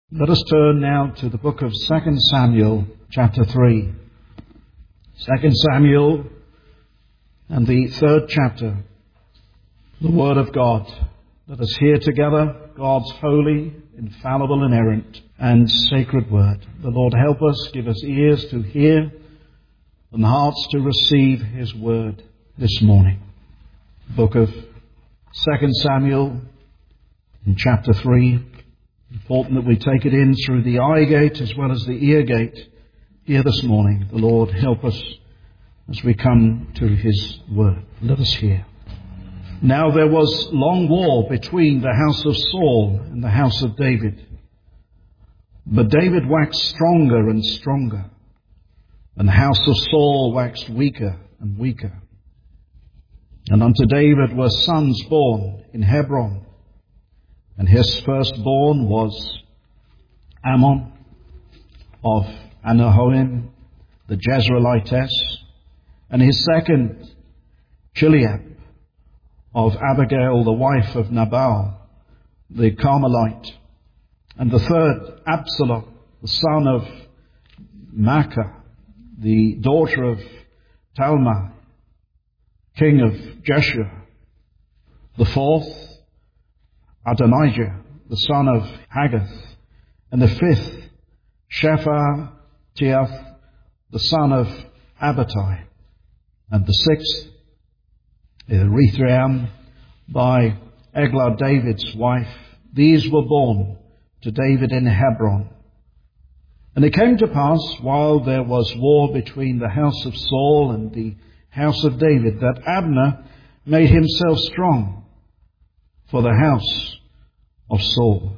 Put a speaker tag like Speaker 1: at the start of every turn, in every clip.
Speaker 1: Let us turn now to the book of 2 Samuel, chapter 3. 2 Samuel and the third chapter, the Word of God. Let us hear together God's holy, infallible, inerrant, and sacred Word. The Lord help us, give us ears to hear and hearts to receive His Word this morning. Book of 2 Samuel in chapter 3. Important that we take it in through the eye gate as well as the ear gate here this morning. The Lord help us as we come to His Word. Let us hear. Now there was long war between the house of Saul and the house of David. But David waxed stronger and stronger, and the house of Saul waxed weaker and weaker. And unto David were sons born in Hebron. And his firstborn was Ammon of Anahoim, the Jezreelitess, and his second, Chileab of Abigail, the wife of Nabal, the Carmelite, and the third, Absalom, the son of Maacah, the daughter of Talmai, king of Geshur, the fourth, Adonijah, the son of Haggith, and the fifth, Shephatiah, the son of Abitai, and the sixth, Rethream, by Eglah, David's wife. These were born to David in Hebron. And it came to pass, while there was war between the house of Saul and the house of David, that Abner made himself strong for the house of Saul.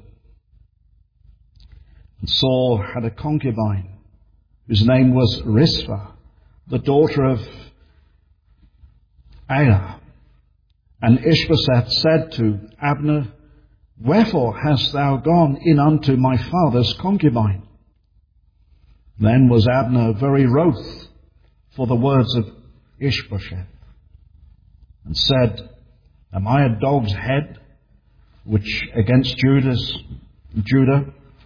Speaker 1: And Saul had a concubine whose name was Rizpah, the daughter of Aiah. And Ishbosheth said to Abner, Wherefore hast thou gone in unto my father's concubine? Then was Abner very wroth for the words of Ishbosheth, and said, Am I a dog's head, which against Judah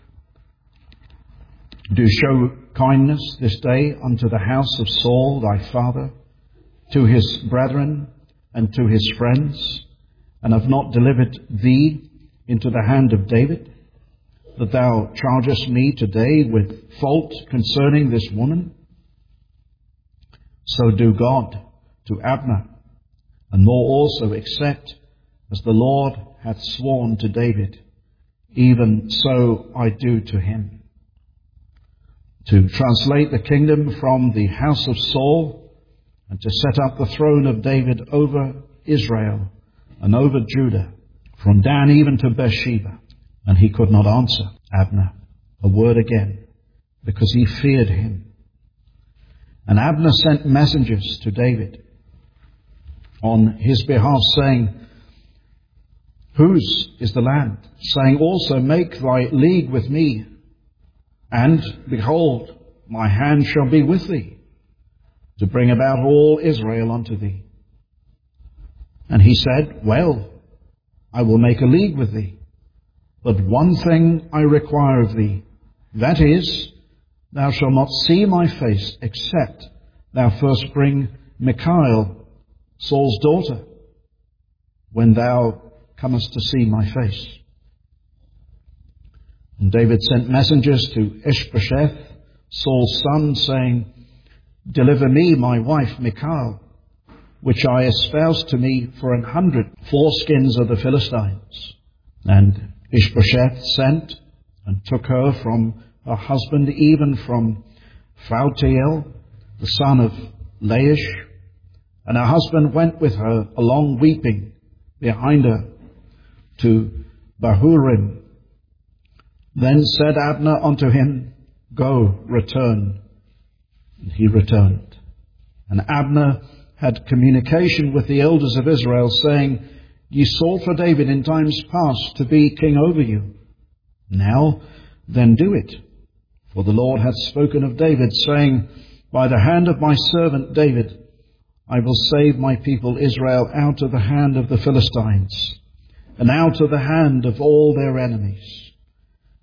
Speaker 1: do show kindness this day unto the house of Saul thy father, to his brethren and to his friends, and have not delivered thee into the hand of David, that thou chargest me today with fault concerning this woman? So do God to Abner, and more also, except as the Lord hath sworn to David, even so I do to him. To translate the kingdom from the house of Saul, and to set up the throne of David over Israel and over Judah, from Dan even to Beersheba. And he could not answer Abner a word again, because he feared him. And Abner sent messengers to David on his behalf, saying, Whose is the land? Saying also, Make thy league with me, and behold, my hand shall be with thee, to bring about all Israel unto thee. And he said, Well, I will make a league with thee, but one thing I require of thee, that is, thou shalt not see my face, except thou first bring Michal, Saul's daughter, when thou comest to see my face. And David sent messengers to Ishbosheth, Saul's son, saying, Deliver me my wife Michal, which I espoused to me for 100 foreskins of the Philistines. And Ishbosheth sent and took her from her husband, even from Phaltiel, the son of Laish. And her husband went with her along weeping behind her to Bahurim. Then said Abner unto him, Go, return. And he returned. And Abner had communication with the elders of Israel, saying, Ye sought for David in times past to be king over you. Now then do it. For the Lord hath spoken of David, saying, By the hand of my servant David, I will save my people Israel out of the hand of the Philistines, and out of the hand of all their enemies.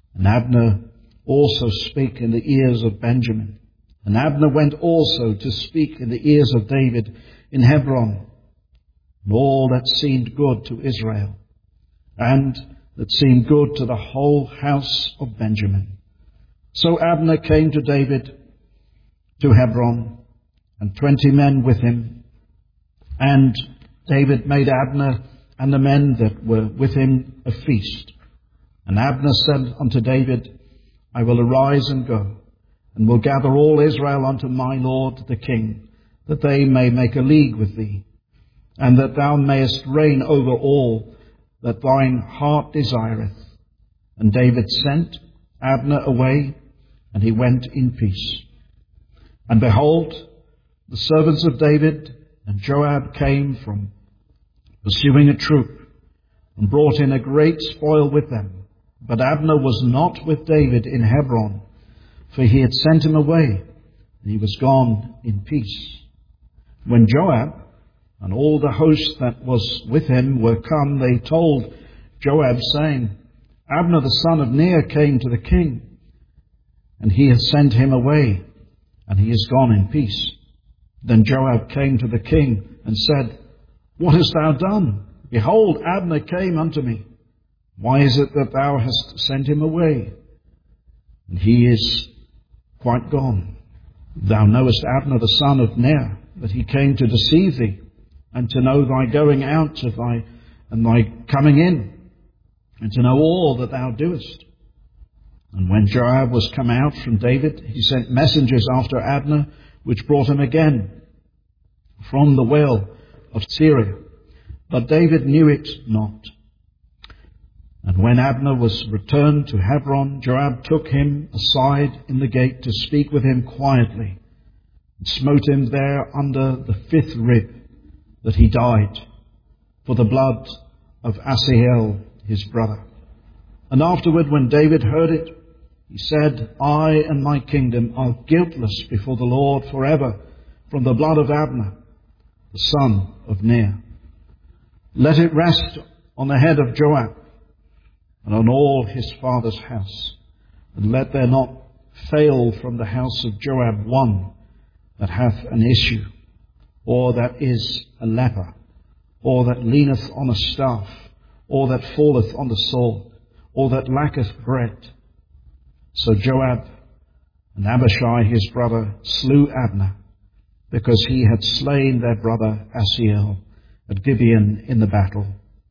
Speaker 1: And Abner also spake in the ears of Benjamin. And Abner went also to speak in the ears of David in Hebron, and all that seemed good to Israel, and that seemed good to the whole house of Benjamin. So Abner came to David to Hebron, and 20 men with him. And David made Abner and the men that were with him a feast. And Abner said unto David, I will arise and go, and will gather all Israel unto my lord the king, that they may make a league with thee, and that thou mayest reign over all that thine heart desireth. And David sent Abner away, and he went in peace. And behold, the servants of David and Joab came from pursuing a troop, and brought in a great spoil with them. But Abner was not with David in Hebron, for he had sent him away, and he was gone in peace. When Joab and all the host that was with him were come, they told Joab, saying, Abner the son of Ner came to the king, and he hath sent him away, and he is gone in peace. Then Joab came to the king and said, What hast thou done? Behold, Abner came unto me. Why is it that thou hast sent him away? And he is quite gone. Thou knowest Abner the son of Ner, that he came to deceive thee, and to know thy going out and thy coming in, and to know all that thou doest. And when Joab was come out from David, he sent messengers after Abner, which brought him again from the well of Syria. But David knew it not. And when Abner was returned to Hebron, Joab took him aside in the gate to speak with him quietly, and smote him there under the 5th rib, that he died, for the blood of Asahel his brother. And afterward, when David heard it, he said, I and my kingdom are guiltless before the Lord forever from the blood of Abner, the son of Ner. Let it rest on the head of Joab and on all his father's house, and let there not fail from the house of Joab one that hath an issue, or that is a leper, or that leaneth on a staff, or that falleth on the sword, or that lacketh bread. So Joab and Abishai his brother slew Abner, because he had slain their brother Asahel at Gibeon in the battle.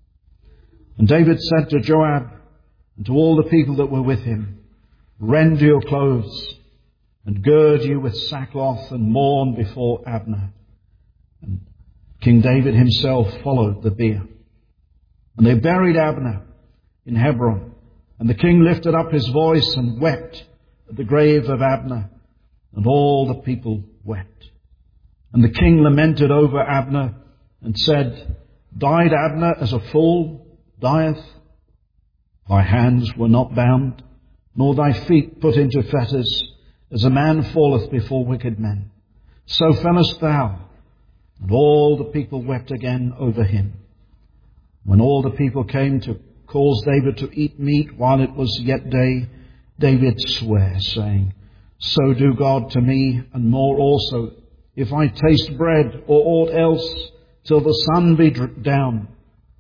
Speaker 1: And David said to Joab and to all the people that were with him, Rend your clothes, and gird you with sackcloth, and mourn before Abner. And King David himself followed the bier. And they buried Abner in Hebron. And the king lifted up his voice and wept at the grave of Abner, and all the people wept. And the king lamented over Abner, and said, Died Abner as a fool dieth? Thy hands were not bound, nor thy feet put into fetters, as a man falleth before wicked men. So fellest thou. And all the people wept again over him. When all the people came to cause David to eat meat while it was yet day, David sware, saying, So do God to me, and more also, if I taste bread or aught else, till the sun be down.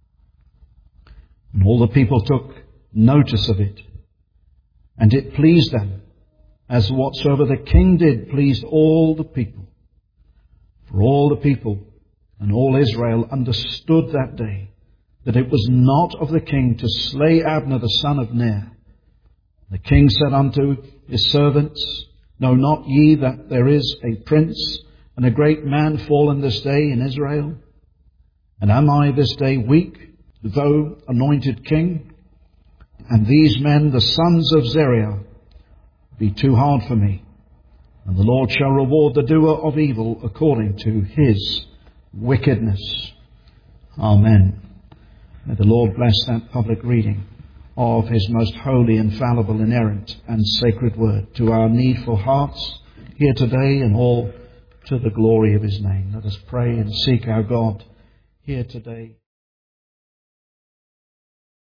Speaker 1: And all the people took notice of it, and it pleased them, as whatsoever the king did pleased all the people. For all the people and all Israel understood that day that it was not of the king to slay Abner the son of Ner. The king said unto his servants, Know not ye that there is a prince and a great man fallen this day in Israel? And am I this day weak, though anointed king? And these men, the sons of Zeruiah, be too hard for me. And the Lord shall reward the doer of evil according to his wickedness. Amen. May the Lord bless that public reading of his most holy, infallible, inerrant, and sacred word to our needful hearts here today, and all to the glory of his name. Let us pray and seek our God here today.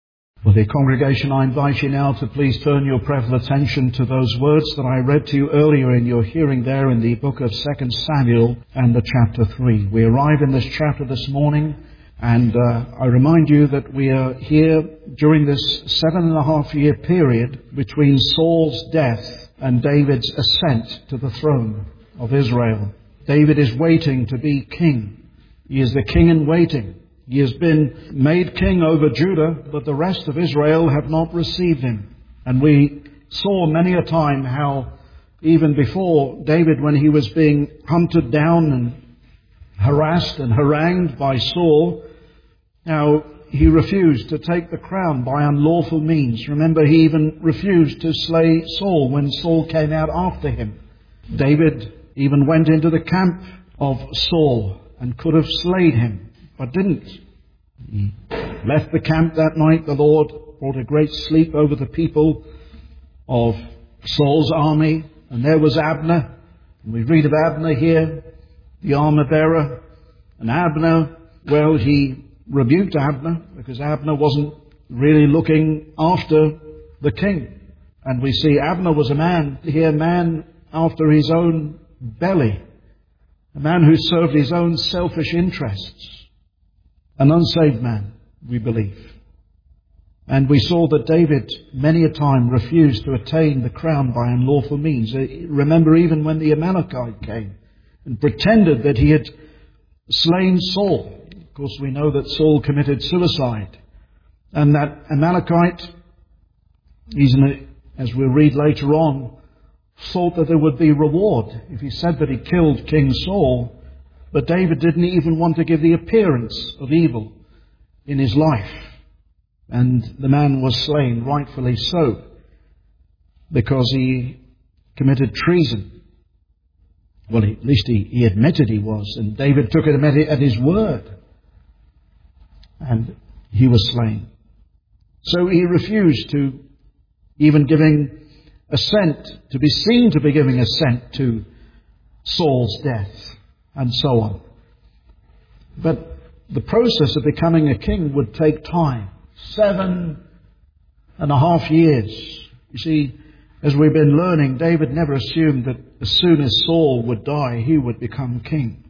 Speaker 1: Well, the congregation, I invite you now to please turn your prayerful attention to those words that I read to you earlier in your hearing there in the book of 2 Samuel and the chapter 3. We arrive in this chapter this morning, and I remind you that we are here during this 7.5-year period between Saul's death and David's ascent to the throne of Israel. David is waiting to be king. He is the king in waiting. He has been made king over Judah, but the rest of Israel have not received him. And we saw many a time how even before David, when he was being hunted down and harassed and harangued by Saul, how he refused to take the crown by unlawful means. Remember, he even refused to slay Saul when Saul came out after him. David even went into the camp of Saul and could have slayed him, but didn't. He left the camp that night. The Lord brought a great sleep over the people of Saul's army. And there was Abner. And we read of Abner here, the armor bearer. And Abner, well, he rebuked Abner because Abner wasn't really looking after the king. And we see Abner was a man after his own belly. A man who served his own selfish interests. An unsaved man, we believe. And we saw that David many a time refused to attain the crown by unlawful means. Remember even when the Amalekite came and pretended that he had slain Saul. Of course, we know that Saul committed suicide. And that Amalekite, as we'll read later on, thought that there would be reward if he said that he killed King Saul. But David didn't even want to give the appearance of evil in his life. And the man was slain, rightfully so, because he committed treason. Well, at least he admitted he was, and David took it at his word. And he was slain. So he refused to even giving assent, to be seen to be giving assent to Saul's death. And so on. But the process of becoming a king would take time. 7.5 years. You see, as we've been learning, David never assumed that as soon as Saul would die, he would become king.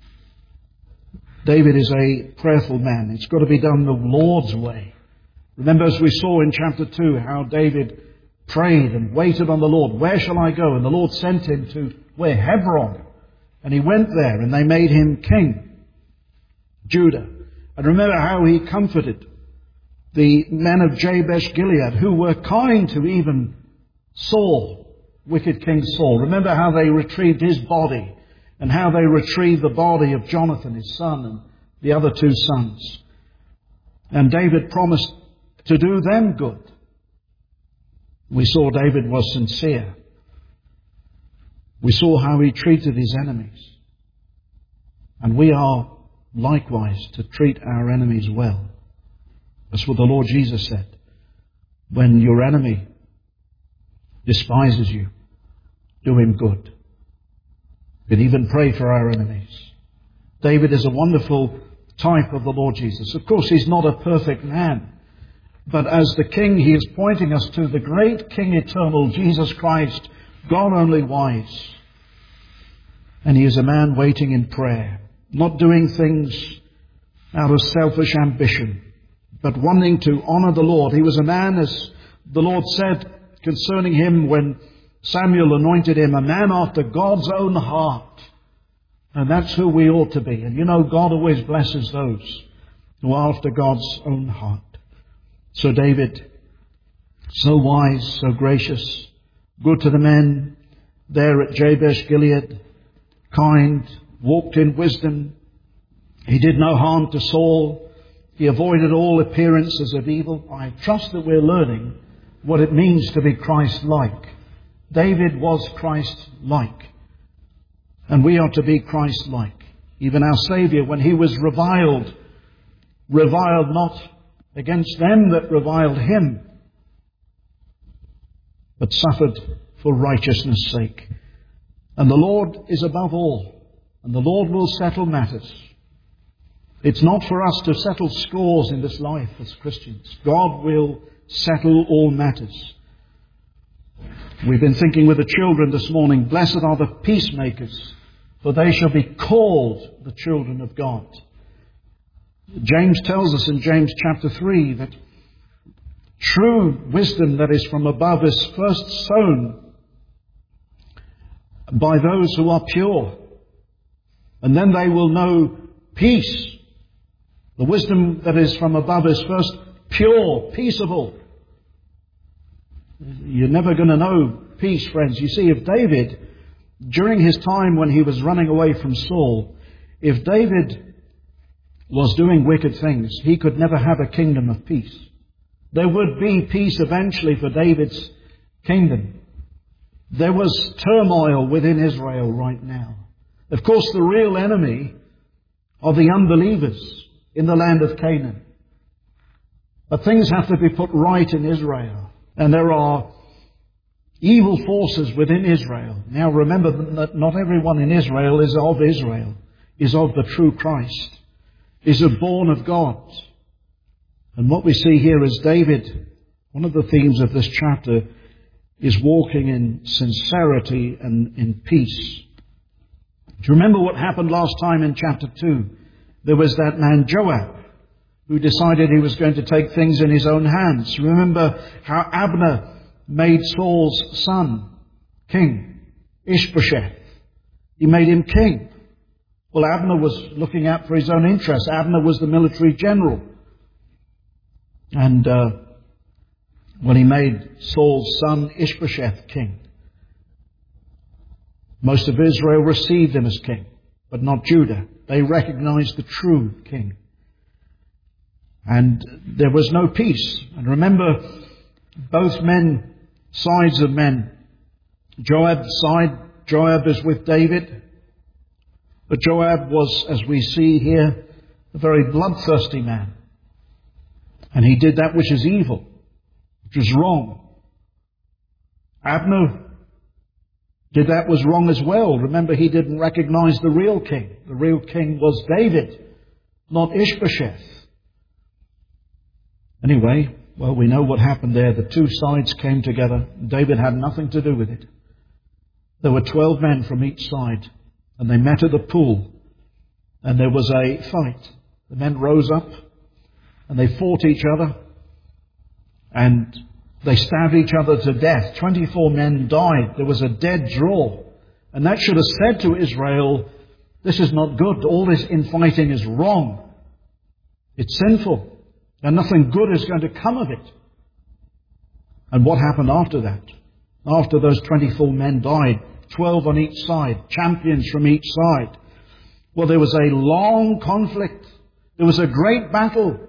Speaker 1: David is a prayerful man. It's got to be done the Lord's way. Remember, as we saw in chapter 2, how David prayed and waited on the Lord. Where shall I go? And the Lord sent him to where? Hebron. And he went there and they made him king, Judah. And remember how he comforted the men of Jabesh Gilead who were kind to even Saul, wicked King Saul. Remember how they retrieved his body and how they retrieved the body of Jonathan, his son, and the other 2 sons. And David promised to do them good. We saw David was sincere. We saw how he treated his enemies. And we are likewise to treat our enemies well. That's what the Lord Jesus said. When your enemy despises you, do him good. You can even pray for our enemies. David is a wonderful type of the Lord Jesus. Of course, he's not a perfect man. But as the King, he is pointing us to the great King eternal, Jesus Christ, God only wise. And he is a man waiting in prayer, not doing things out of selfish ambition, but wanting to honor the Lord. He was a man, as the Lord said concerning him when Samuel anointed him, a man after God's own heart. And that's who we ought to be. And you know, God always blesses those who are after God's own heart. So David, so wise, so gracious, good to the men there at Jabesh Gilead, kind, walked in wisdom. He did no harm to Saul. He avoided all appearances of evil. I trust that we're learning what it means to be Christ-like. David was Christ-like. And we are to be Christ-like. Even our Saviour, when he was reviled not against them that reviled him, but suffered for righteousness' sake. And the Lord is above all, and the Lord will settle matters. It's not for us to settle scores in this life as Christians. God will settle all matters. We've been thinking with the children this morning, blessed are the peacemakers, for they shall be called the children of God. James tells us in James chapter 3 that true wisdom that is from above is first sown by those who are pure, and then they will know peace. The wisdom that is from above is first pure, peaceable. You're never going to know peace, friends. You see, if David, during his time when he was running away from Saul, if David was doing wicked things, he could never have a kingdom of peace. There would be peace eventually for David's kingdom. There was turmoil within Israel right now. Of course, the real enemy are the unbelievers in the land of Canaan. But things have to be put right in Israel. And there are evil forces within Israel. Now remember that not everyone in Israel, is of the true Christ, is born of God. And what we see here is David, one of the themes of this chapter, is walking in sincerity and in peace. Do you remember what happened last time in chapter 2? There was that man Joab, who decided he was going to take things in his own hands. Remember how Abner made Saul's son king, Ishbosheth. He made him king. Well, Abner was looking out for his own interests. Abner was the military general. And when he made Saul's son Ishbosheth king, most of Israel received him as king, but not Judah. They recognized the true king. And there was no peace. And remember, both sides of men. Joab's side, Joab is with David. But Joab was, as we see here, a very bloodthirsty man. And he did that which is evil, which is wrong. Abner did that was wrong as well. Remember, he didn't recognize the real king. The real king was David, not Ishbosheth. Anyway, well, we know what happened there. The two sides came together. David had nothing to do with it. There were 12 men from each side, and they met at the pool, and there was a fight. The men rose up, and they fought each other, and they stabbed each other to death. 24 men died. There was a dead draw. And that should have said to Israel, this is not good. All this infighting is wrong. It's sinful. And nothing good is going to come of it. And what happened after that? After those 24 men died, 12 on each side, champions from each side. Well, there was a long conflict. There was a great battle.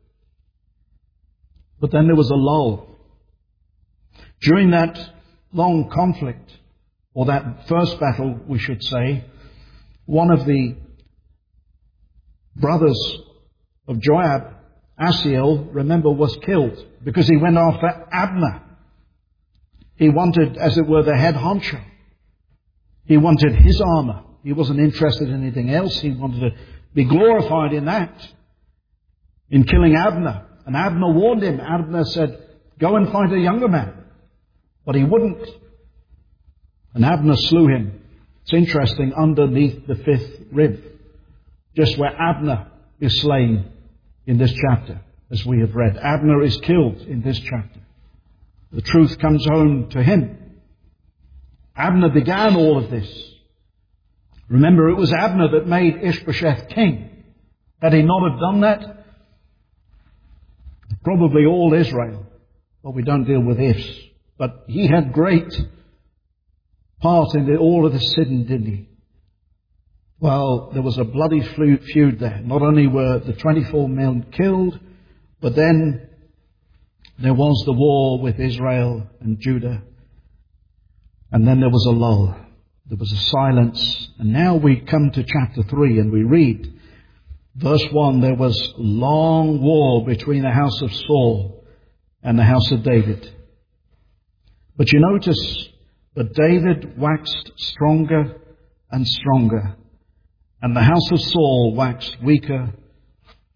Speaker 1: But then there was a lull. During that long conflict, or that first battle, we should say, one of the brothers of Joab, Asahel, remember, was killed because he went after Abner. He wanted, as it were, the head honcho. He wanted his armor. He wasn't interested in anything else. He wanted to be glorified in that, in killing Abner. And Abner warned him. Abner said, go and fight a younger man. But he wouldn't. And Abner slew him. It's interesting, underneath the 5th rib, just where Abner is slain in this chapter, as we have read. Abner is killed in this chapter. The truth comes home to him. Abner began all of this. Remember, it was Abner that made Ishbosheth king. Had he not have done that, probably all Israel. Well, we don't deal with ifs. But he had great part in all of the sin, didn't he? Well, there was a bloody feud there. Not only were the 24 men killed, but then there was the war with Israel and Judah. And then there was a lull. There was a silence. And now we come to chapter 3 and we read, verse 1, there was long war between the house of Saul and the house of David. But you notice that David waxed stronger and stronger, and the house of Saul waxed weaker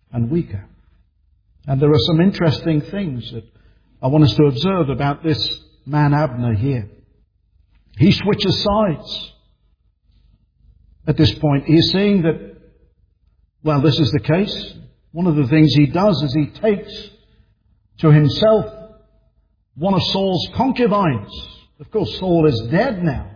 Speaker 1: and weaker. And there are some interesting things that I want us to observe about this man Abner here. He switches sides. At this point, he's seeing that, well, this is the case. One of the things he does is he takes to himself one of Saul's concubines. Of course, Saul is dead now.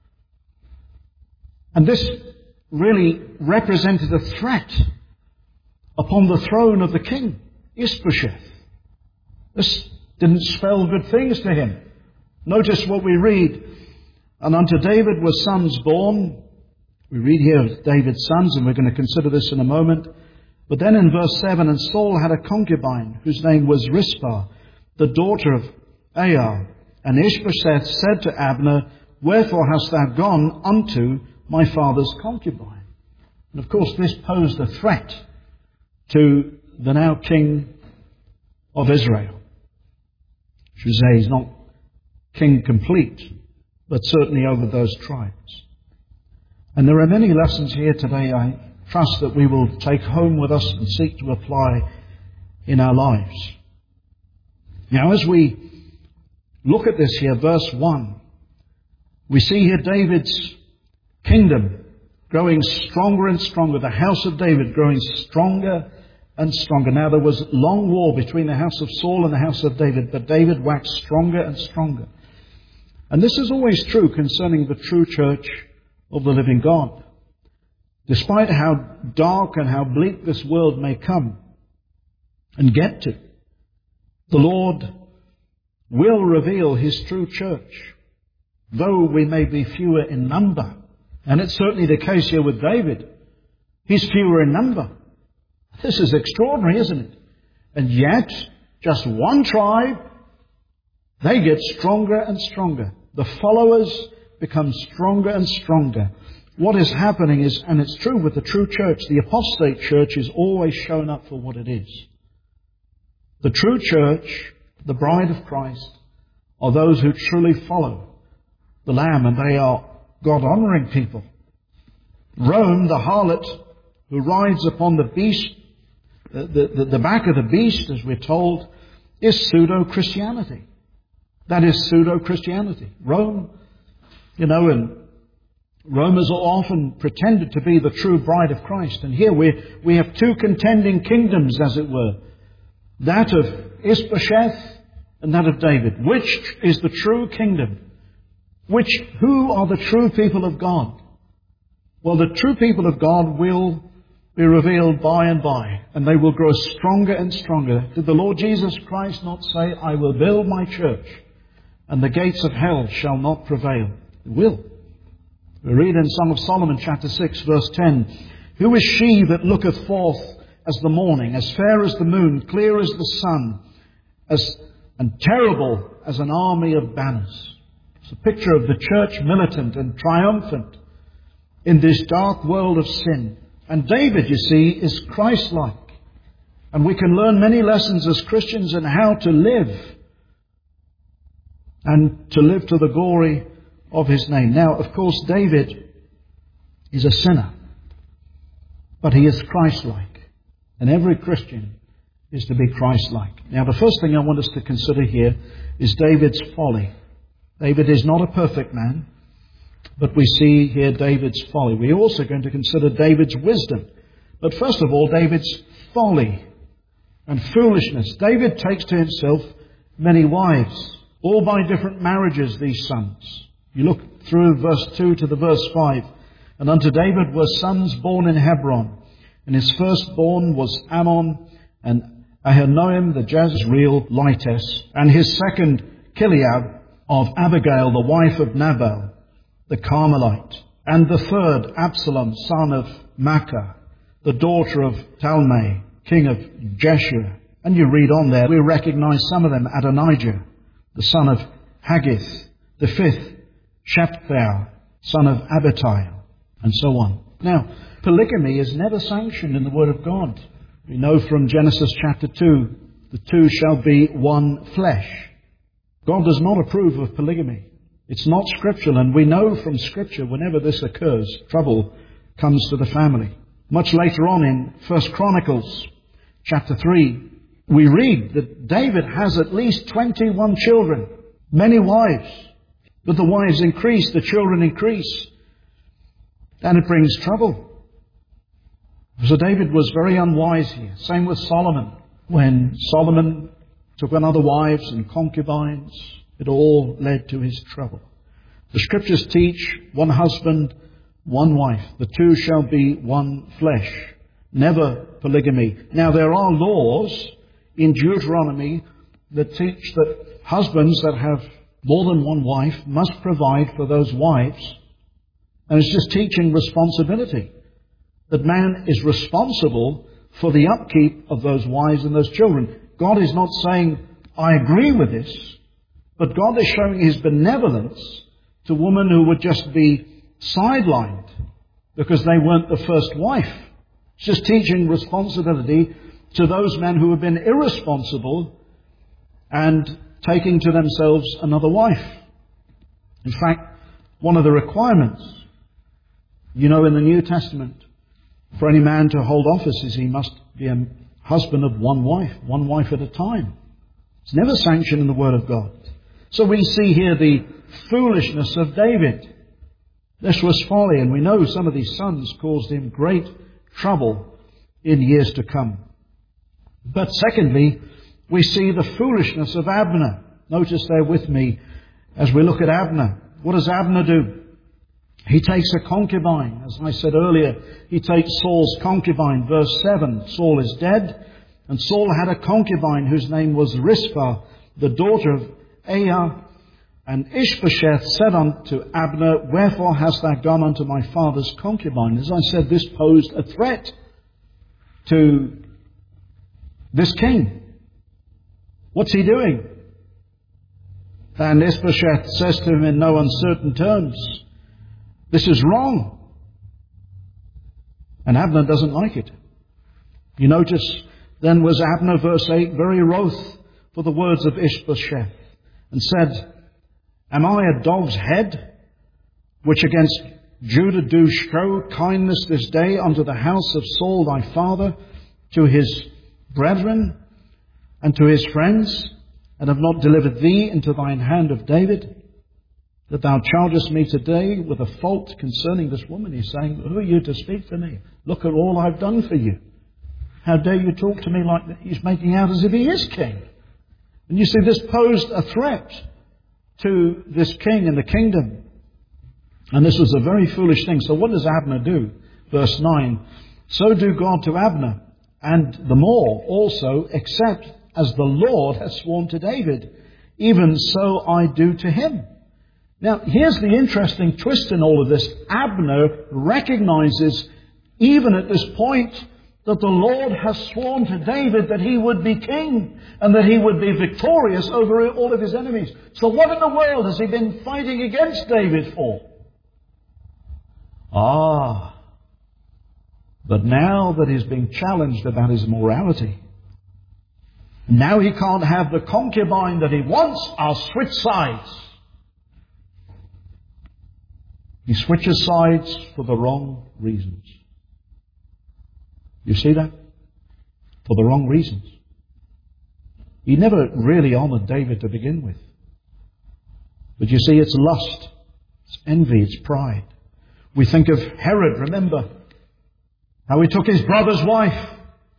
Speaker 1: And this really represented a threat upon the throne of the king, Ishbosheth. This didn't spell good things to him. Notice what we read. And unto David were sons born. We read here of David's sons, and we're going to consider this in a moment. But then in verse 7, and Saul had a concubine, whose name was Rizpah, the daughter of Aiah. And Ishbosheth said to Abner, Wherefore hast thou gone unto my father's concubine? And of course this posed a threat to the now king of Israel. I should say he's not king complete, but certainly over those tribes. And there are many lessons here today I trust that we will take home with us and seek to apply in our lives. Now as we look at this here, verse 1, we see here David's kingdom growing stronger and stronger, the house of David growing stronger and stronger. Now there was long war between the house of Saul and the house of David, but David waxed stronger and stronger. And this is always true concerning the true church of the living God. Despite how dark and how bleak this world may come and get to, the Lord will reveal His true church, though we may be fewer in number. And it's certainly the case here with David. He's fewer in number. This is extraordinary, isn't it? And yet, just one tribe, they get stronger and stronger. The followers become stronger and stronger. What is happening is, and it's true with the true church, the apostate church is always shown up for what it is. The true church, the bride of Christ, are those who truly follow the Lamb, and they are God-honoring people. Rome, the harlot who rides upon the beast, the back of the beast, as we're told, is pseudo-Christianity. That is pseudo-Christianity. Rome, and Rome has often pretended to be the true bride of Christ. And here we have two contending kingdoms, as it were. That of Ishbosheth and that of David. Which is the true kingdom? Who are the true people of God? Well, the true people of God will be revealed by and by, and they will grow stronger and stronger. Did the Lord Jesus Christ not say, I will build my church, and the gates of hell shall not prevail? It will. We read in Song of Solomon, chapter 6, verse 10, Who is she that looketh forth as the morning, as fair as the moon, clear as the sun, and terrible as an army of banners? It's a picture of the church militant and triumphant in this dark world of sin. And David, you see, is Christ-like. And we can learn many lessons as Christians in how to live, and to live to the glory of His name. Now, of course, David is a sinner, but he is Christ-like. And every Christian is to be Christ-like. Now, the first thing I want us to consider here is David's folly. David is not a perfect man, but we see here David's folly. We're also going to consider David's wisdom. But first of all, David's folly and foolishness. David takes to himself many wives, all by different marriages, these sons. You look through verse 2 to the verse 5. And unto David were sons born in Hebron. And his firstborn was Ammon, and Ahinoam the Jezreelitess, and his second Chileab of Abigail, the wife of Nabal, the Carmelite, and the third Absalom, son of Maacah, the daughter of Talmai, king of Geshur. And you read on there, we recognize some of them: Adonijah, the son of Haggith, the fifth Shephthah, son of Abital, and so on. Now, polygamy is never sanctioned in the Word of God. We know from Genesis chapter 2, the two shall be one flesh. God does not approve of polygamy. It's not scriptural, and we know from Scripture whenever this occurs, trouble comes to the family. Much later on in 1 Chronicles chapter 3, we read that David has at least 21 children, many wives. But the wives increase, the children increase, and it brings trouble. So David was very unwise here. Same with Solomon. When Solomon took on other wives and concubines, it all led to his trouble. The scriptures teach one husband, one wife. The two shall be one flesh. Never polygamy. Now there are laws in Deuteronomy that teach that husbands that have more than one wife must provide for those wives. And it's just teaching responsibility. That man is responsible for the upkeep of those wives and those children. God is not saying, I agree with this, but God is showing his benevolence to women who would just be sidelined because they weren't the first wife. It's just teaching responsibility to those men who have been irresponsible and taking to themselves another wife. In fact, one of the requirements, in the New Testament, for any man to hold office is he must be a husband of one wife at a time. It's never sanctioned in the Word of God. So we see here the foolishness of David. This was folly, and we know some of these sons caused him great trouble in years to come. But secondly, we see the foolishness of Abner. Notice there with me as we look at Abner. What does Abner do? He takes a concubine. As I said earlier, he takes Saul's concubine. Verse 7, Saul is dead, and Saul had a concubine whose name was Rizpah, the daughter of Aiah. And Ishbosheth said unto Abner, Wherefore hast thou gone unto my father's concubine? As I said, this posed a threat to this king. What's he doing? And Ishbosheth says to him in no uncertain terms, this is wrong. And Abner doesn't like it. You notice, then was Abner, verse 8, very wroth for the words of Ishbosheth, and said, Am I a dog's head, which against Judah do show kindness this day unto the house of Saul thy father, to his brethren, and to his friends, and have not delivered thee into thine hand of David, that thou chargest me today with a fault concerning this woman? He's saying, who are you to speak to me? Look at all I've done for you. How dare you talk to me like that? He's making out as if he is king. And you see, this posed a threat to this king and the kingdom. And this was a very foolish thing. So what does Abner do? Verse 9, So do God to Abner, and the more also, except as the Lord has sworn to David, even so I do to him. Now, here's the interesting twist in all of this. Abner recognizes, even at this point, that the Lord has sworn to David that he would be king and that he would be victorious over all of his enemies. So what in the world has he been fighting against David for? But now that he's being challenged about his morality, now he can't have the concubine that he wants. I'll switch sides. He switches sides for the wrong reasons. You see that? For the wrong reasons. He never really honored David to begin with. But you see, it's lust, it's envy, it's pride. We think of Herod, remember, how he took his brother's wife.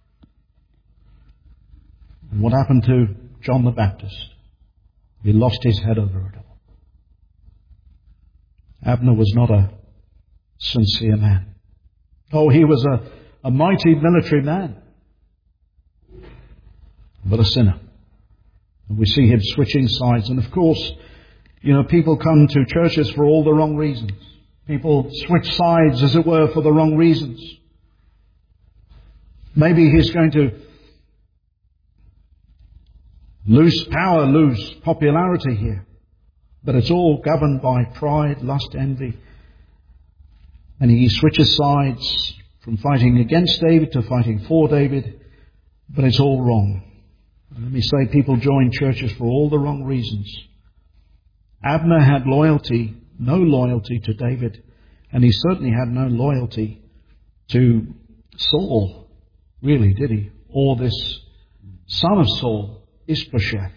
Speaker 1: And what happened to John the Baptist? He lost his head over it all. Abner was not a sincere man. Oh, he was a mighty military man, but a sinner. And we see him switching sides. And of course, people come to churches for all the wrong reasons. People switch sides, as it were, for the wrong reasons. Maybe he's going to lose power, lose popularity here. But it's all governed by pride, lust, envy. And he switches sides from fighting against David to fighting for David. But it's all wrong. And let me say, people join churches for all the wrong reasons. Abner had no loyalty to David. And he certainly had no loyalty to Saul. Really, did he? or this son of Saul, Ishbosheth.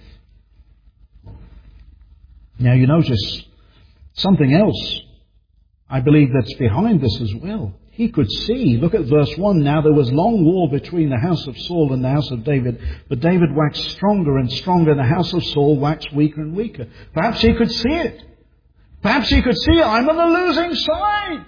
Speaker 1: Now you notice something else, I believe, that's behind this as well. He could see, look at verse 1, now there was long war between the house of Saul and the house of David, but David waxed stronger and stronger, and the house of Saul waxed weaker and weaker. Perhaps he could see it. Perhaps he could see, I'm on the losing side.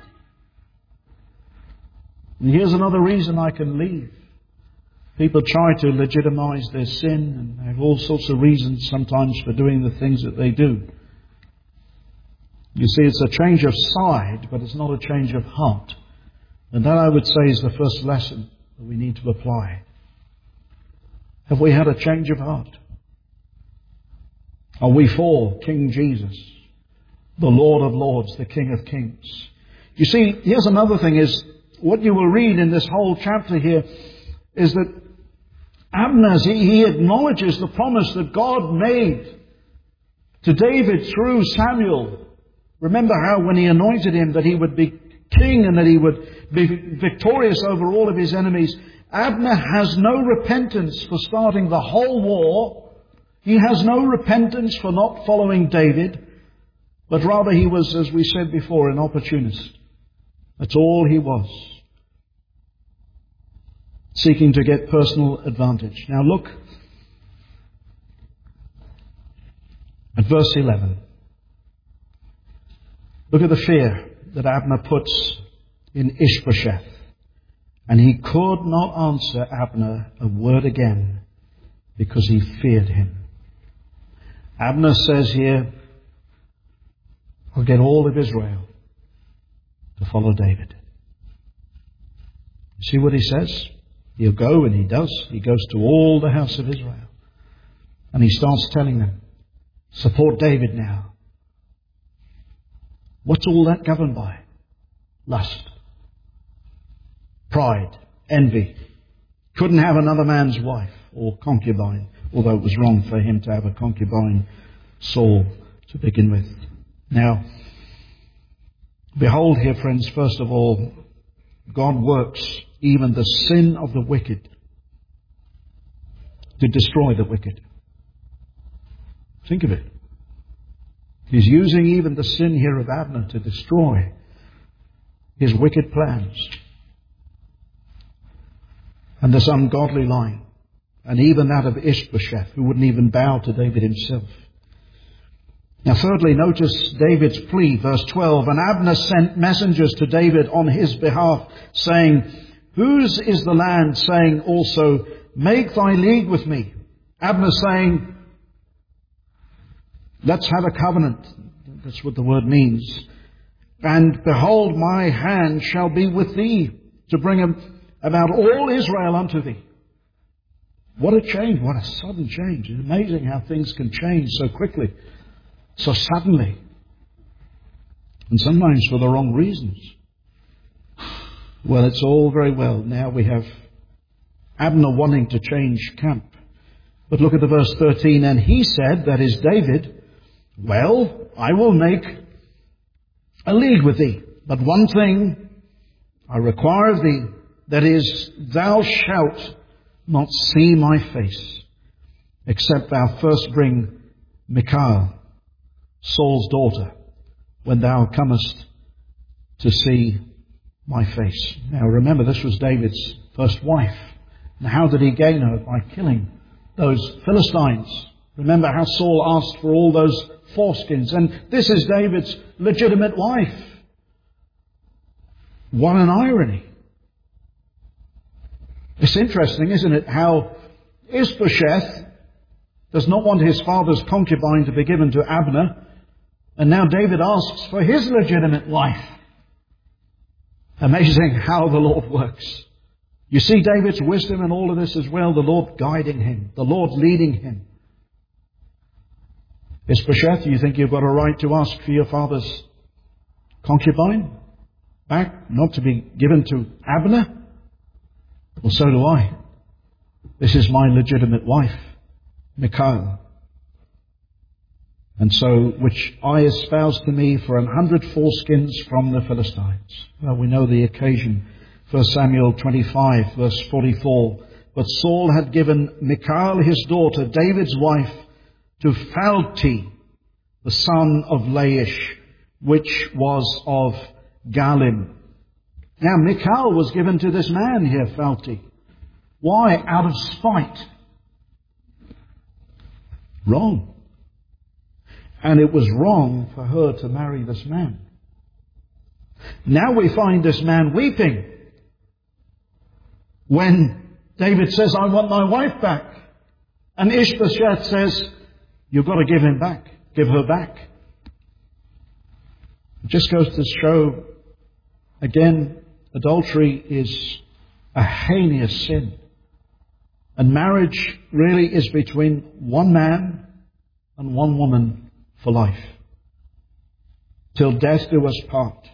Speaker 1: And here's another reason I can leave. People try to legitimize their sin and have all sorts of reasons sometimes for doing the things that they do. You see, it's a change of side, but it's not a change of heart. And that, I would say, is the first lesson that we need to apply. Have we had a change of heart? Are we for King Jesus, the Lord of Lords, the King of Kings? You see, here's another thing, is what you will read in this whole chapter here is that Abner, he acknowledges the promise that God made to David through Samuel. Remember how when he anointed him that he would be king and that he would be victorious over all of his enemies. Abner has no repentance for starting the whole war. He has no repentance for not following David, but rather he was, as we said before, an opportunist. That's all he was. Seeking to get personal advantage. Now look at verse 11. Look at the fear that Abner puts in Ishbosheth. And he could not answer Abner a word again because he feared him. Abner says here, I'll get all of Israel to follow David. You see what he says? He'll go, and he does. He goes to all the house of Israel. And he starts telling them, support David now. What's all that governed by? Lust. Pride. Envy. Couldn't have another man's wife or concubine, although it was wrong for him to have a concubine, Saul, to begin with. Now, behold here, friends, first of all, God works even the sin of the wicked to destroy the wicked. Think of it. He's using even the sin here of Abner to destroy his wicked plans and this ungodly line, and even that of Ishbosheth, who wouldn't even bow to David himself. Now thirdly, notice David's plea, verse 12. And Abner sent messengers to David on his behalf, saying, whose is the land? Saying also, make thy league with me. Abner saying, let's have a covenant. That's what the word means. And behold, my hand shall be with thee to bring about all Israel unto thee. What a change. What a sudden change. It's amazing how things can change so quickly, so suddenly, and sometimes for the wrong reasons. Well, it's all very well. Now we have Abner wanting to change camp. But look at the verse 13. And he said, that is David, well, I will make a league with thee. But one thing I require of thee, that is, thou shalt not see my face, except thou first bring Michal, Saul's daughter, when thou comest to see my face. Now remember, this was David's first wife. And how did he gain her? By killing those Philistines. Remember how Saul asked for all those foreskins. And this is David's legitimate wife. What an irony. It's interesting, isn't it, how Ishbosheth does not want his father's concubine to be given to Abner, and now David asks for his legitimate wife. Amazing how the Lord works. You see David's wisdom in all of this as well, the Lord guiding him, the Lord leading him. Ishbosheth, you think you've got a right to ask for your father's concubine back, not to be given to Abner? Well, so do I. This is my legitimate wife, Michal. And so, which I espoused to me for 100 foreskins from the Philistines. Well, we know the occasion. 1 Samuel 25, verse 44. But Saul had given Michal his daughter, David's wife, to Phalti, the son of Laish, which was of Galim. Now Michal was given to this man here, Phalti. Why? Out of spite. Wrong. And it was wrong for her to marry this man. Now we find this man weeping when David says, I want my wife back. And Ishbosheth says, you've got to give him back. Give her back. It just goes to show, again, adultery is a heinous sin. And marriage really is between one man and one woman for life. Till death do us part.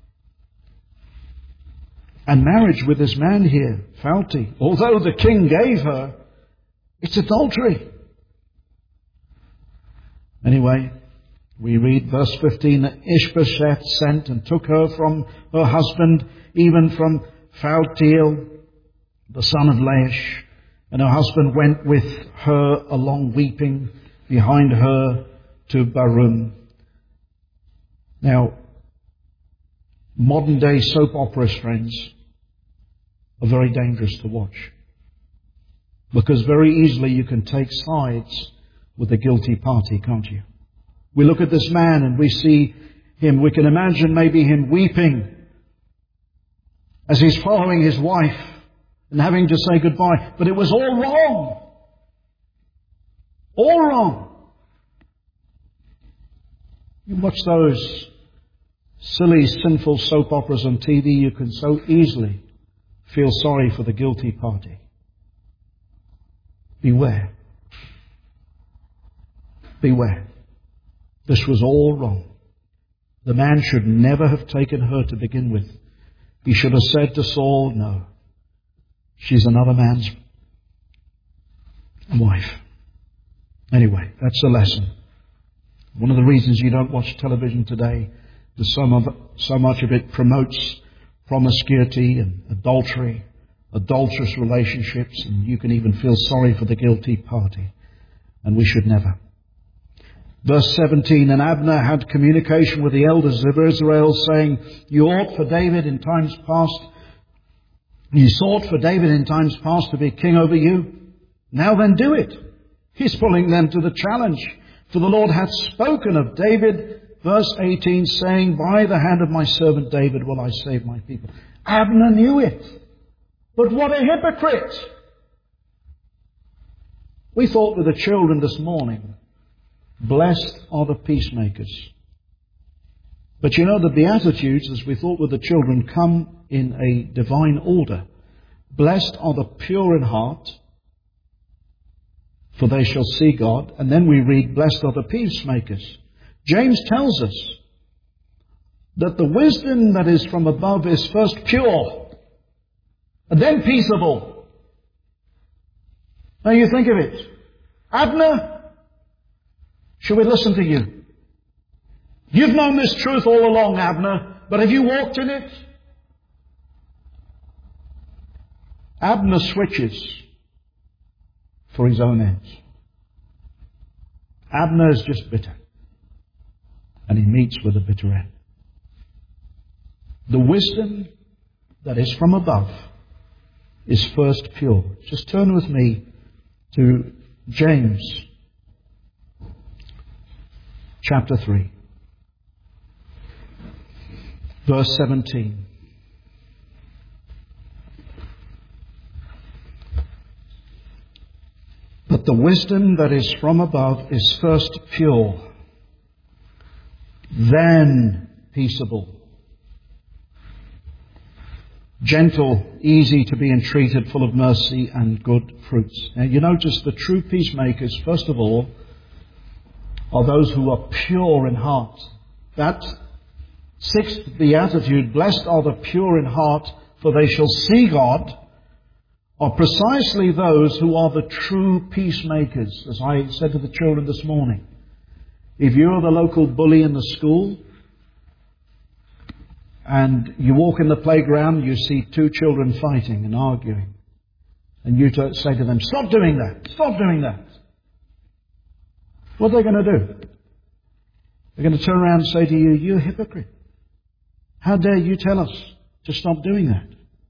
Speaker 1: And marriage with this man here, Phalti, although the king gave her, it's adultery. Anyway, we read verse 15 that Ishbosheth sent and took her from her husband, even from Phaltiel, the son of Laish. And her husband went with her along weeping behind her to Barum. Now, modern day soap operas, friends, are very dangerous to watch. Because very easily you can take sides with the guilty party, can't you? We look at this man and we see him, we can imagine maybe him weeping as he's following his wife and having to say goodbye. But it was all wrong. All wrong. You watch those silly, sinful soap operas on TV, you can so easily feel sorry for the guilty party. Beware. Beware. This was all wrong. The man should never have taken her to begin with. He should have said to Saul, no, she's another man's wife. Anyway, that's the lesson. One of the reasons you don't watch television today is so much of it promotes promiscuity and adultery, adulterous relationships, and you can even feel sorry for the guilty party. And we should never. Verse 17, and Abner had communication with the elders of Israel, saying, you sought for David in times past to be king over you. Now then do it. He's pulling them to the challenge. For the Lord hath spoken of David, verse 18, saying, by the hand of my servant David will I save my people. Abner knew it. But what a hypocrite! We thought with the children this morning, blessed are the peacemakers. But you know, the Beatitudes, as we thought with the children, come in a divine order. Blessed are the pure in heart, for they shall see God. And then we read, blessed are the peacemakers. James tells us that the wisdom that is from above is first pure, and then peaceable. Now you think of it. Abner, should we listen to you? You've known this truth all along, Abner, but have you walked in it? Abner switches for his own ends. Abner is just bitter. And he meets with a bitter end. The wisdom that is from above is first pure. Just turn with me to James chapter 3, verse 17. But the wisdom that is from above is first pure, then peaceable, gentle, easy to be entreated, full of mercy and good fruits. Now you notice the true peacemakers, first of all, are those who are pure in heart. That sixth beatitude, blessed are the pure in heart, for they shall see God, are precisely those who are the true peacemakers. As I said to the children this morning, if you're the local bully in the school and you walk in the playground, you see two children fighting and arguing. and you say to them, stop doing that, stop doing that, what are they going to do? They're going to turn around and say to you, you're a hypocrite. How dare you tell us to stop doing that?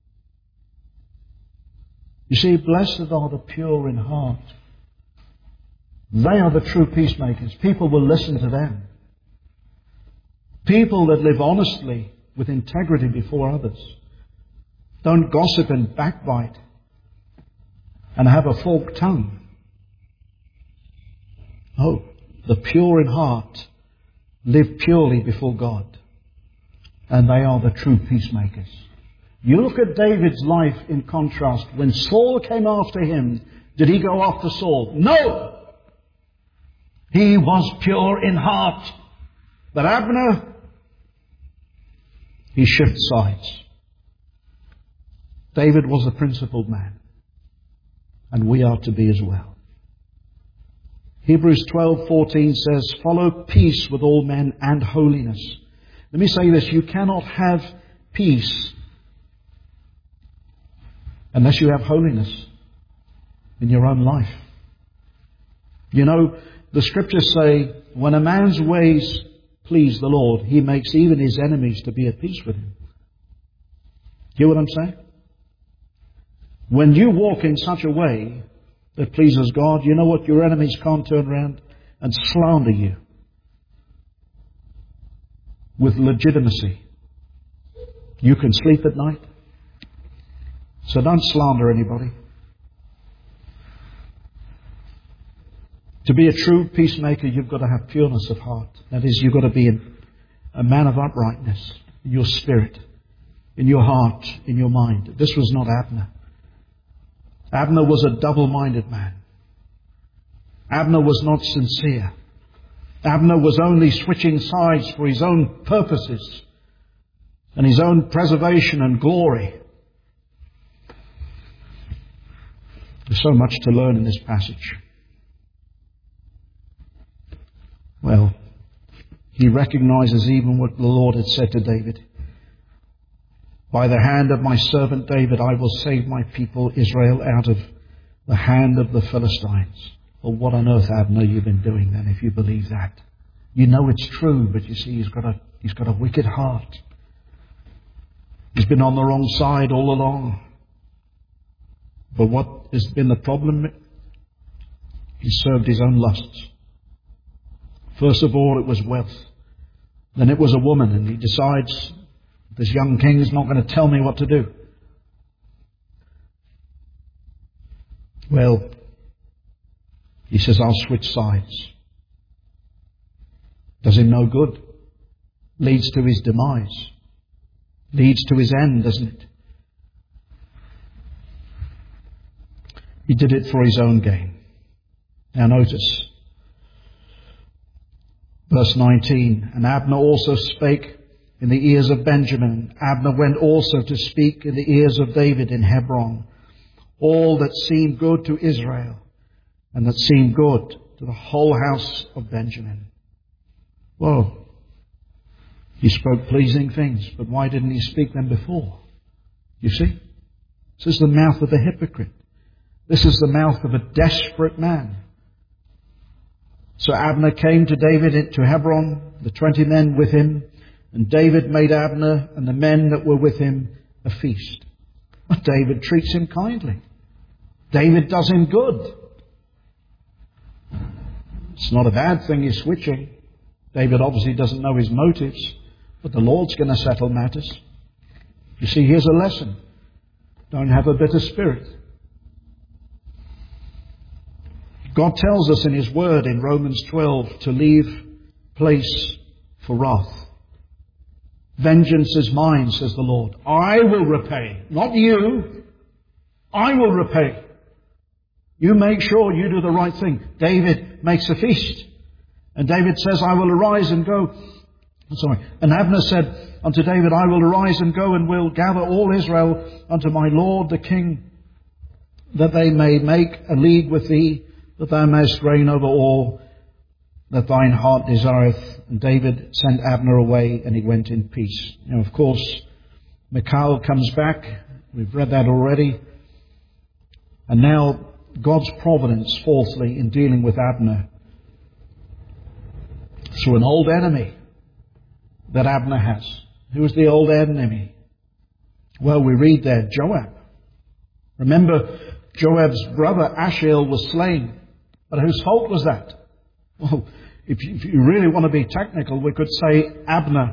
Speaker 1: You see, blessed are the pure in heart. They are the true peacemakers. People will listen to them. People that live honestly with integrity before others. Don't gossip and backbite and have a forked tongue. Oh, the pure in heart live purely before God. And they are the true peacemakers. You look at David's life in contrast. When Saul came after him, did he go after Saul? No! He was pure in heart. But Abner, he shifted sides. David was a principled man. And we are to be as well. Hebrews 12:14 says, follow peace with all men and holiness. Let me say this, you cannot have peace unless you have holiness in your own life. You know, the scriptures say, when a man's ways please the Lord, he makes even his enemies to be at peace with him. Hear what I'm saying? When you walk in such a way that pleases God, you know what? Your enemies can't turn around and slander you with legitimacy. You can sleep at night. So don't slander anybody. To be a true peacemaker, you've got to have pureness of heart. That is, you've got to be a man of uprightness in your spirit, in your heart, in your mind. This was not Abner. Abner was a double-minded man. Abner was not sincere. Abner was only switching sides for his own purposes and his own preservation and glory. There's so much to learn in this passage. Well, he recognizes even what the Lord had said to David. By the hand of my servant David, I will save my people Israel out of the hand of the Philistines. Well, what on earth, Abner, you've been doing then, if you believe that? You know it's true, but you see, he's got a wicked heart. He's been on the wrong side all along. But what has been the problem? He served his own lusts. First of all, it was wealth. Then it was a woman, and he decides, this young king is not going to tell me what to do. Well, he says, I'll switch sides. Does him no good. Leads to his demise. Leads to his end, doesn't it? He did it for his own gain. Now notice, verse 19, and Abner also spake in the ears of Benjamin. Abner went also to speak in the ears of David in Hebron, all that seemed good to Israel, and that seemed good to the whole house of Benjamin. Well, he spoke pleasing things, but why didn't he speak them before? You see? This is the mouth of a hypocrite. This is the mouth of a desperate man. So Abner came to David to Hebron, the 20 men with him, and David made Abner and the men that were with him a feast. But David treats him kindly. David does him good. It's not a bad thing he's switching. David obviously doesn't know his motives, but the Lord's going to settle matters. You see, here's a lesson. Don't have a bitter spirit. God tells us in His Word in Romans 12 to leave place for wrath. Vengeance is mine, says the Lord. I will repay. Not you. I will repay. You make sure you do the right thing. David makes a feast. And David says, I will arise and go. And Abner said unto David, I will arise and go and will gather all Israel unto my Lord the king, that they may make a league with thee, that thou mayest reign over all that thine heart desireth. And David sent Abner away, and he went in peace. Now, of course, Michal comes back. We've read that already. And now God's providence, fourthly, in dealing with Abner through an old enemy that Abner has. Who is the old enemy? Well, we read there, Joab. Remember, Joab's brother Asahel was slain. But whose fault was that? Well, if you really want to be technical, we could say Abner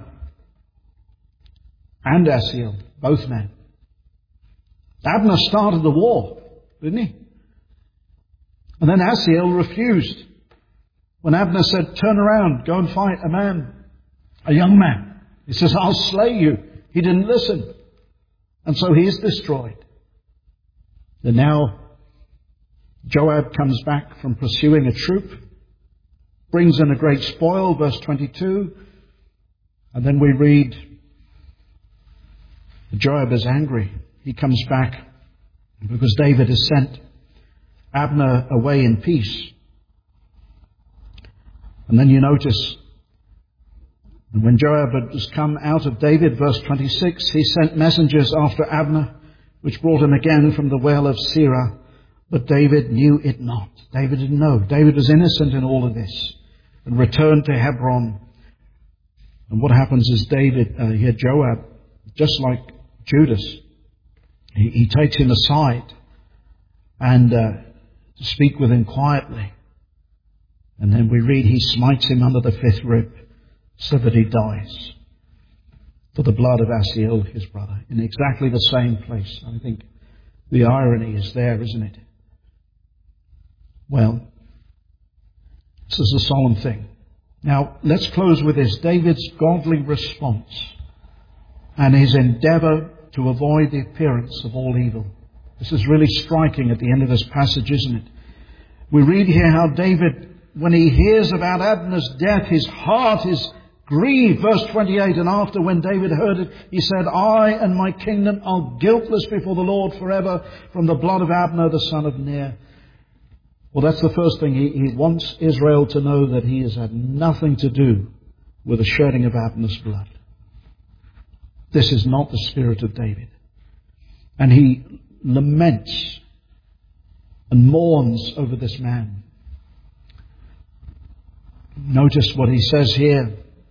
Speaker 1: and Asahel, both men. Abner started the war, didn't he? And then Asahel refused. When Abner said, turn around, go and fight a man, a young man. He says, I'll slay you. He didn't listen. And so he is destroyed. And now Joab comes back from pursuing a troop, brings in a great spoil, verse 22. And then we read, Joab is angry. He comes back because David has sent Abner away in peace. And then you notice, when Joab had come out of David, verse 26, he sent messengers after Abner, which brought him again from the well of Sirah. But David knew it not. David didn't know. David was innocent in all of this and returned to Hebron. And what happens is Joab, just like Judas, he takes him aside and to speak with him quietly. And then we read he smites him under the fifth rib so that he dies for the blood of Asahel, his brother, in exactly the same place. I think the irony is there, isn't it? Well, this is a solemn thing. Now, let's close with this. David's godly response and his endeavor to avoid the appearance of all evil. This is really striking at the end of this passage, isn't it? We read here how David, when he hears about Abner's death, his heart is grieved. Verse 28, and after when David heard it, he said, I and my kingdom are guiltless before the Lord forever from the blood of Abner, the son of Ner. Well, that's the first thing. He wants Israel to know that he has had nothing to do with the shedding of Abner's blood. This is not the spirit of David. And he laments and mourns over this man. Notice what he says here.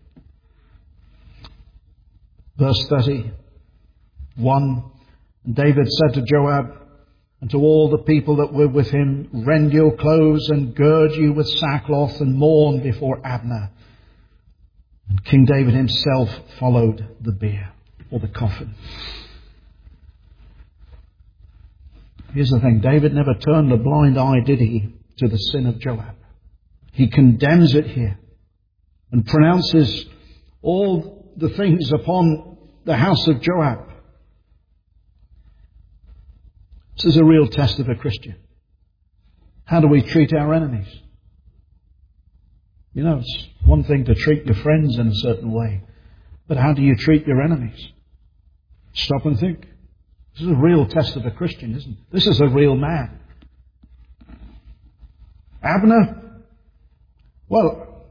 Speaker 1: Verse 31. David said to Joab and to all the people that were with him, rend your clothes and gird you with sackcloth and mourn before Abner. And King David himself followed the bier, or the coffin. Here's the thing. David never turned a blind eye, did he, to the sin of Joab. He condemns it here and pronounces all the things upon the house of Joab. This is a real test of a Christian. How do we treat our enemies? You know, it's one thing to treat your friends in a certain way, but how do you treat your enemies? Stop and think. This is a real test of a Christian, isn't it? This is a real man. Abner, well,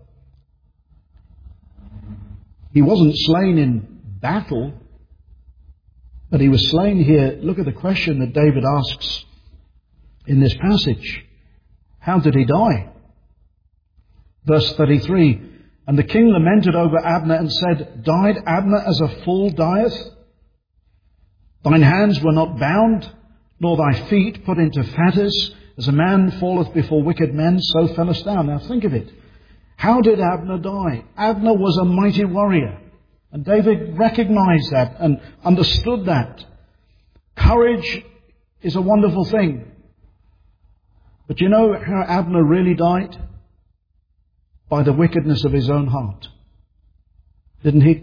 Speaker 1: he wasn't slain in battle, but he was slain here. Look at the question that David asks in this passage. How did he die? Verse 33, and the king lamented over Abner and said, died Abner as a fool dieth? Thine hands were not bound, nor thy feet put into fetters. As a man falleth before wicked men, so fellest thou. Now think of it. How did Abner die? Abner was a mighty warrior. And David recognized that and understood that. Courage is a wonderful thing. But you know how Abner really died? By the wickedness of his own heart. Didn't he?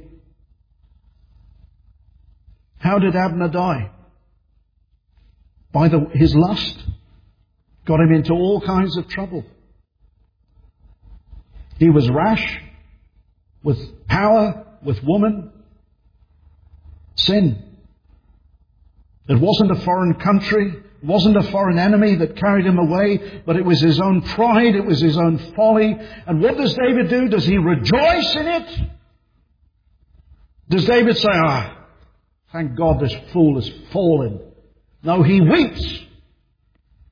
Speaker 1: How did Abner die? By his lust. Got him into all kinds of trouble. He was rash, with power, with woman. Sin. It wasn't a foreign country. It wasn't a foreign enemy that carried him away, but it was his own pride. It was his own folly. And what does David do? Does he rejoice in it? Does David say, thank God this fool has fallen? No, he weeps.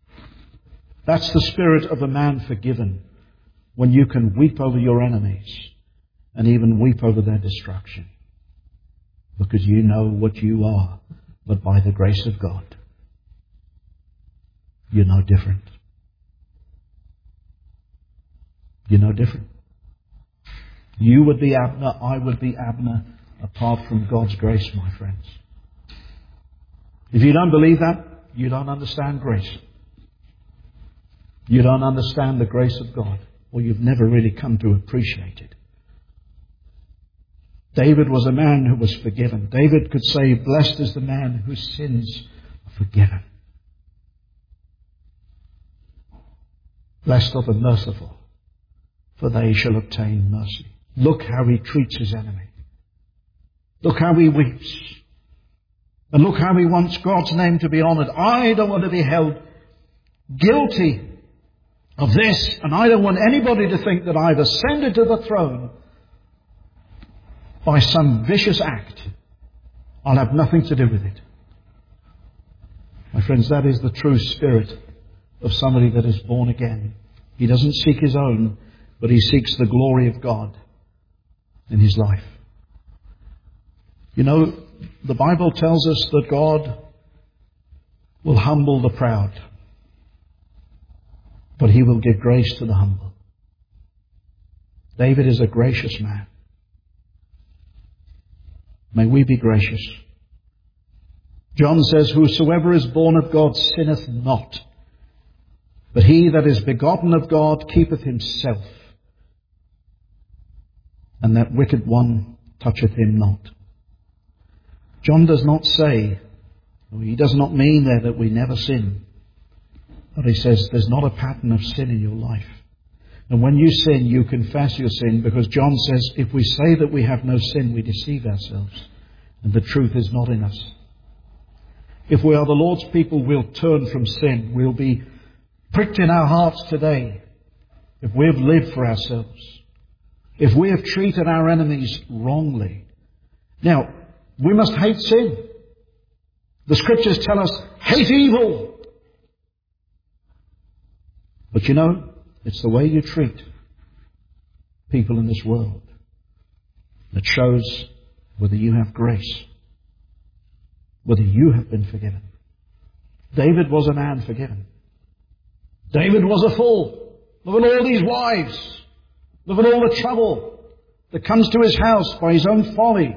Speaker 1: That's the spirit of a man forgiven, when you can weep over your enemies and even weep over their destruction, because you know what you are, but by the grace of God, you're no different. You're no different. You would be Abner, I would be Abner, apart from God's grace, my friends. If you don't believe that, you don't understand grace. You don't understand the grace of God, or you've never really come to appreciate it. David was a man who was forgiven. David could say, blessed is the man whose sins are forgiven. Blessed are the merciful, for they shall obtain mercy. Look how he treats his enemy. Look how he weeps. And look how he wants God's name to be honoured. I don't want to be held guilty of this, and I don't want anybody to think that I've ascended to the throne by some vicious act. I'll have nothing to do with it. My friends, that is the true spirit of somebody that is born again. He doesn't seek his own, but he seeks the glory of God in his life. You know, the Bible tells us that God will humble the proud, but he will give grace to the humble. David is a gracious man. May we be gracious. John says, whosoever is born of God sinneth not, but he that is begotten of God keepeth himself, and that wicked one toucheth him not. John does not say, he does not mean there that we never sin, but he says there's not a pattern of sin in your life. And when you sin, you confess your sin, because John says if we say that we have no sin, we deceive ourselves, and the truth is not in us. If we are the Lord's people, we'll turn from sin. We'll be pricked in our hearts today if we have lived for ourselves, if we have treated our enemies wrongly. Now, we must hate sin. The scriptures tell us, hate evil. But you know, it's the way you treat people in this world that shows whether you have grace, whether you have been forgiven. David was a man forgiven. David was a fool. Look at all these wives. Look at all the trouble that comes to his house by his own folly.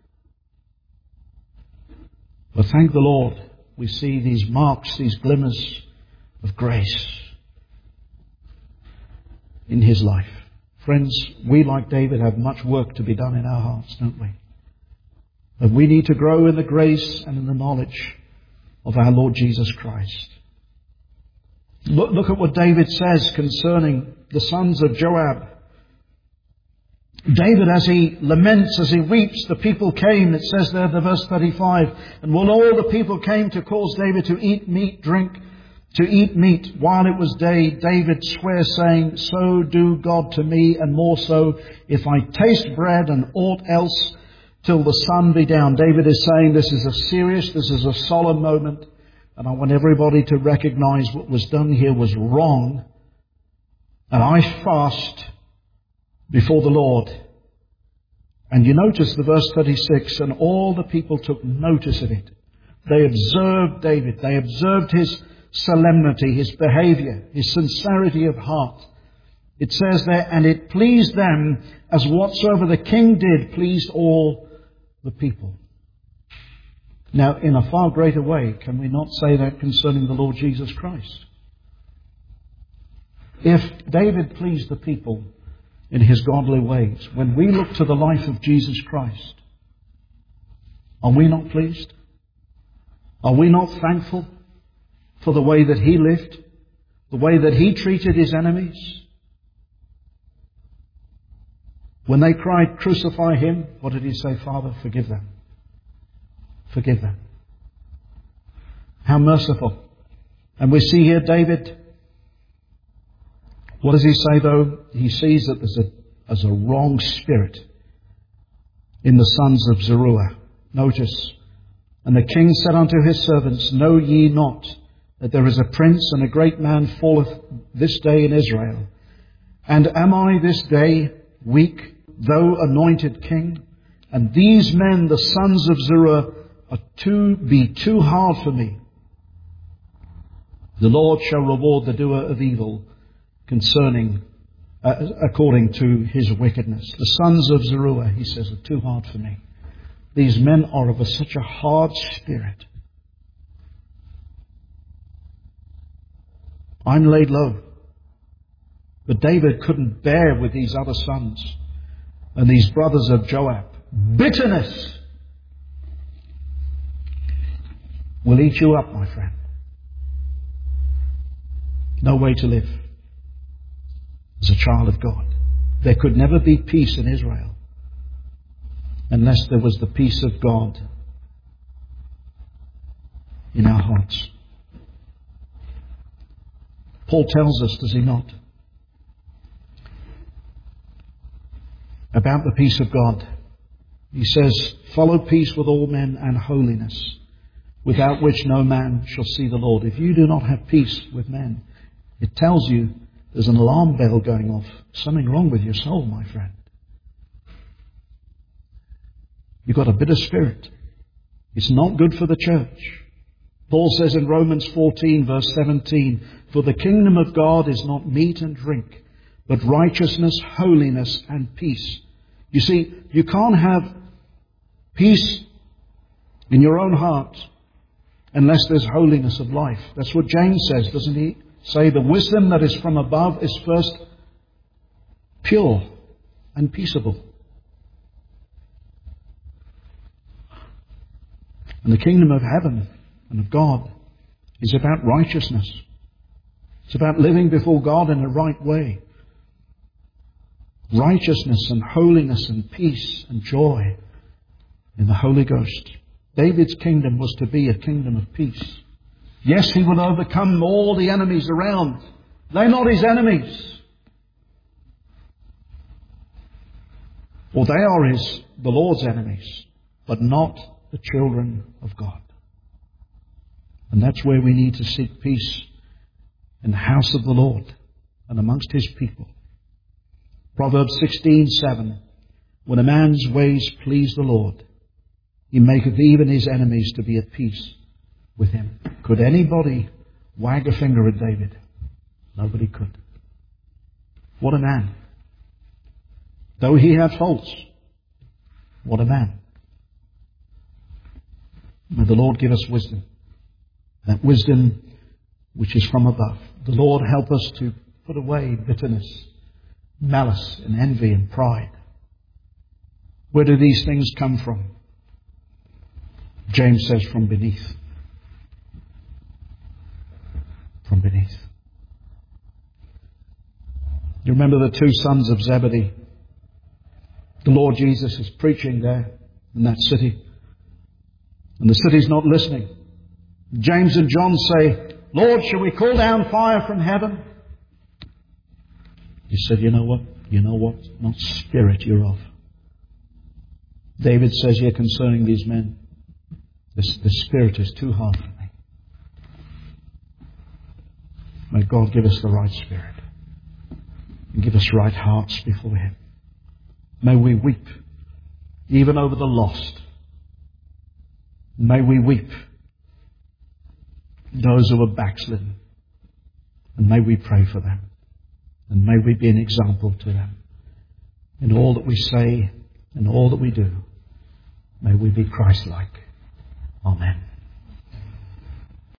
Speaker 1: But thank the Lord, we see these marks, these glimmers of grace in his life. Friends, we like David have much work to be done in our hearts, don't we? And we need to grow in the grace and in the knowledge of our Lord Jesus Christ. Look at what David says concerning the sons of Joab. David, as he laments, as he weeps, the people came, it says there in verse 35, and when all the people came to cause David to eat meat while it was day, David swears, saying, so do God to me, and more so, if I taste bread and aught else till the sun be down. David is saying this is a solemn moment, and I want everybody to recognize what was done here was wrong, and I fast before the Lord. And you notice the verse 36, and all the people took notice of it. They observed David. They observed his solemnity, his behavior, his sincerity of heart. It says there, and it pleased them as whatsoever the king did pleased all the people. Now, in a far greater way, can we not say that concerning the Lord Jesus Christ? If David pleased the people in his godly ways, when we look to the life of Jesus Christ, are we not pleased? Are we not thankful for the way that he lived, the way that he treated his enemies? When they cried, crucify him, what did he say? Father, forgive them. Forgive them. How merciful. And we see here David. What does he say though? He sees that there's a wrong spirit in the sons of Zeruiah. Notice, and the king said unto his servants, know ye not that there is a prince and a great man falleth this day in Israel. And am I this day weak, though anointed king? And these men, the sons of Zeruiah, are too hard for me. The Lord shall reward the doer of evil according to his wickedness. The sons of Zeruiah, he says, are too hard for me. These men are of such a hard spirit. I'm laid low. But David couldn't bear with these other sons and these brothers of Joab. Bitterness will eat you up, my friend. No way to live as a child of God. There could never be peace in Israel unless there was the peace of God in our hearts. Paul tells us, does he not, about the peace of God. He says, follow peace with all men and holiness, without which no man shall see the Lord. If you do not have peace with men, it tells you there's an alarm bell going off. Something wrong with your soul, my friend. You've got a bitter spirit. It's not good for the church. Paul says in Romans 14 verse 17, for the kingdom of God is not meat and drink, but righteousness, holiness, and peace. You see, you can't have peace in your own heart unless there's holiness of life. That's what James says, doesn't he? Say the wisdom that is from above is first pure and peaceable. And the kingdom of heaven and of God is about righteousness. It's about living before God in the right way. Righteousness and holiness and peace and joy in the Holy Ghost. David's kingdom was to be a kingdom of peace. Yes, he will overcome all the enemies around. They're not his enemies. Or they are the Lord's enemies, but not the children of God. And that's where we need to seek peace, in the house of the Lord and amongst his people. Proverbs 16:7. When a man's ways please the Lord, he maketh even his enemies to be at peace with him. Could anybody wag a finger at David? Nobody could. What a man. Though he had faults, what a man. May the Lord give us wisdom. That wisdom which is from above. The Lord help us to put away bitterness, malice and envy and pride. Where do these things come from? James says from beneath. From beneath. You remember the two sons of Zebedee? The Lord Jesus is preaching there in that city. And the city's not listening. James and John say, Lord, shall we call down fire from heaven? He said, you know what? Not spirit you're of. David says here concerning these men, the spirit is too hard for me. May God give us the right spirit and give us right hearts before him. May we weep even over the lost. May we weep those who are backslidden. And may we pray for them. And may we be an example to them. In all that we say and all that we do, may we be Christ-like. Amen.